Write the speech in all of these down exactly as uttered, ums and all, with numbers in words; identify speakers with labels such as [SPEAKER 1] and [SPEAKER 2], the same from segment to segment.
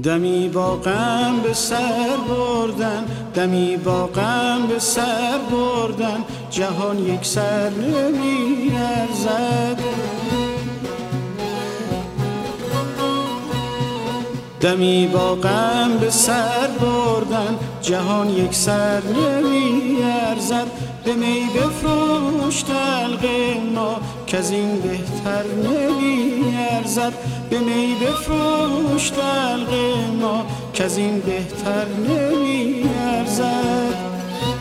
[SPEAKER 1] دمی با غم به سر بردن، دمی با غم به سر بردن، جهان یک سر نمی ارزد. دمی با غم به سر بردن، جهان یک سر نمی ارزد. به می بفروش دلق ما کز این بهتر نمی ارزد. به می بفروش دلق ما کز این بهتر نمی ارزد.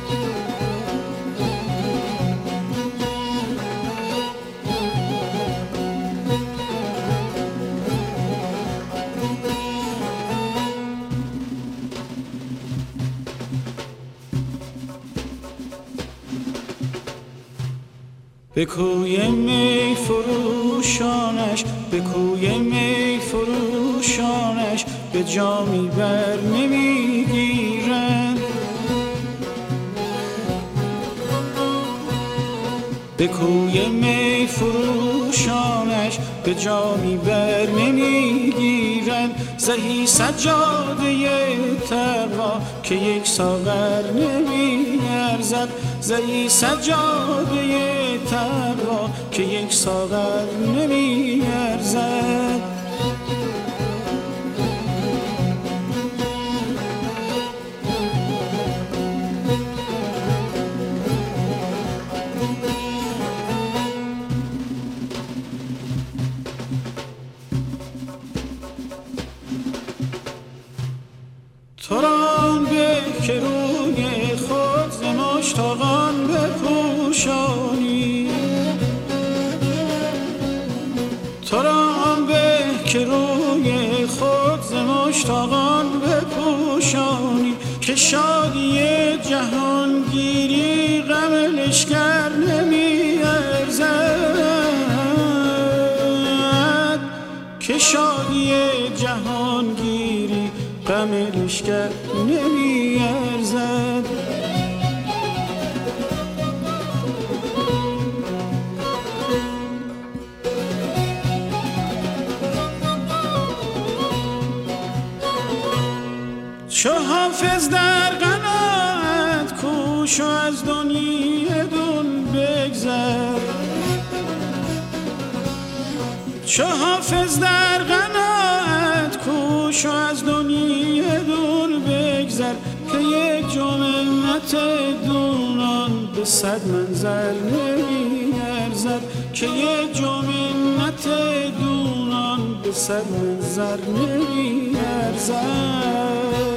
[SPEAKER 1] به کوی می فروشانش، به کوی می فروشانش، به جامی بر نمیگیرند. به کوی می فروشانش، به جامی بر نمیگیرند. زهی سجاده تقوا که یک ساغر نمی ارزد. زهی سجاده تقوا که یک ساغر نمی ارزد. تو را به که روی خود ز مشتاقان بپوشانی، تو را به که روی خود ز مشتاقان بپوشانی، که شادی جهانگیری غم لشکر نمی ارزد. که شادی جهانگیری غم لشکر نمی ارزد. چو حافظ در قناعت کوش و از دنیی دون بگذر. چو حافظ در قناعت کوش و از دنیی دون بگذر، که یک جو منت دونان به صد منظر نمی ارزد. که یک جو منت دونان به صد منظر نمی ارزد.